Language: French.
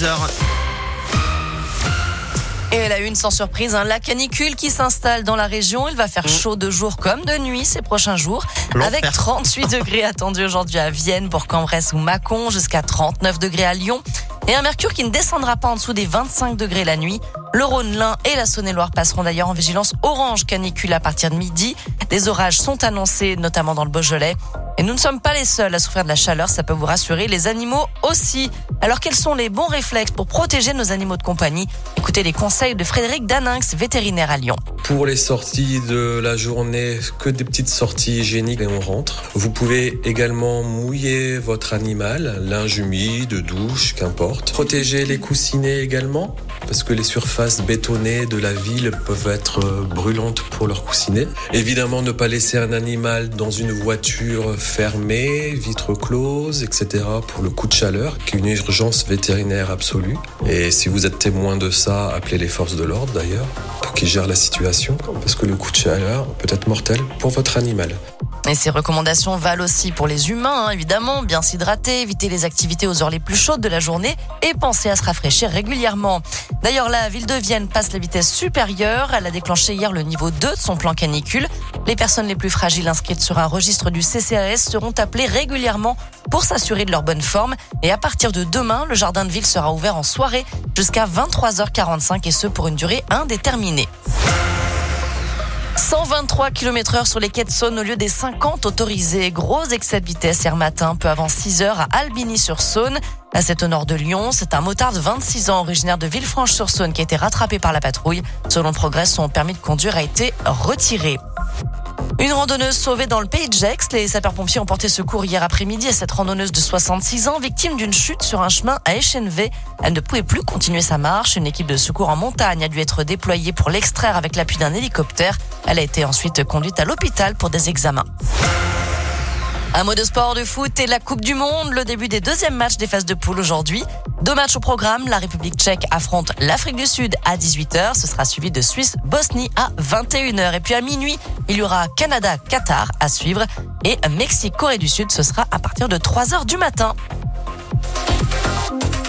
6h. Et la une sans surprise, la canicule qui s'installe dans la région. Il va faire chaud de jour comme de nuit ces prochains jours. L'enfer. Avec 38 degrés attendus aujourd'hui à Vienne, Bourg-en-Bresse ou Mâcon, jusqu'à 39 degrés à Lyon. Et un mercure qui ne descendra pas en dessous des 25 degrés la nuit. Le Rhône, l'Ain et la Saône-et-Loire passeront d'ailleurs en vigilance orange canicule à partir de midi. Des orages sont annoncés, notamment dans le Beaujolais. Et nous ne sommes pas les seuls à souffrir de la chaleur, ça peut vous rassurer, les animaux aussi. Alors quels sont les bons réflexes pour protéger nos animaux de compagnie ? Écoutez les conseils de Frédéric Daninx, vétérinaire à Lyon. Pour les sorties de la journée, que des petites sorties hygiéniques et on rentre. Vous pouvez également mouiller votre animal, linge humide, douche, qu'importe. Protéger les coussinets également, parce que les surfaces bétonnées de la ville peuvent être brûlantes pour leurs coussinets. Évidemment, ne pas laisser un animal dans une voiture fermée, vitres closes, etc. pour le coup de chaleur, qui est une urgence vétérinaire absolue. Et si vous êtes témoin de ça, appelez les forces de l'ordre d'ailleurs, pour qu'ils gèrent la situation, parce que le coup de chaleur peut être mortel pour votre animal. Et ces recommandations valent aussi pour les humains, évidemment. Bien s'hydrater, éviter les activités aux heures les plus chaudes de la journée et penser à se rafraîchir régulièrement. D'ailleurs, la ville de Vienne passe la vitesse supérieure. Elle a déclenché hier le niveau 2 de son plan canicule. Les personnes les plus fragiles inscrites sur un registre du CCAS seront appelées régulièrement pour s'assurer de leur bonne forme. Et à partir de demain, le jardin de ville sera ouvert en soirée jusqu'à 23h45 et ce pour une durée indéterminée. 123 km/h sur les quais de Saône au lieu des 50 autorisés. Gros excès de vitesse hier matin, peu avant 6h à Albigny-sur-Saône. C'est au nord de Lyon. C'est un motard de 26 ans, originaire de Villefranche-sur-Saône, qui a été rattrapé par la patrouille. Selon le Progrès, son permis de conduire a été retiré. Une randonneuse sauvée dans le pays de Gex. Les sapeurs-pompiers ont porté secours hier après-midi à cette randonneuse de 66 ans, victime d'une chute sur un chemin à Eschenvé. Elle ne pouvait plus continuer sa marche. Une équipe de secours en montagne a dû être déployée pour l'extraire avec l'appui d'un hélicoptère. Elle a été ensuite conduite à l'hôpital pour des examens. Un mot de sport, de foot et la Coupe du Monde. Le début des deuxièmes matchs des phases de poule aujourd'hui. 2 matchs au programme. La République tchèque affronte l'Afrique du Sud à 18h. Ce sera suivi de Suisse-Bosnie à 21h. Et puis à minuit, il y aura Canada-Qatar à suivre. Et Mexique-Corée du Sud, ce sera à partir de 3h du matin.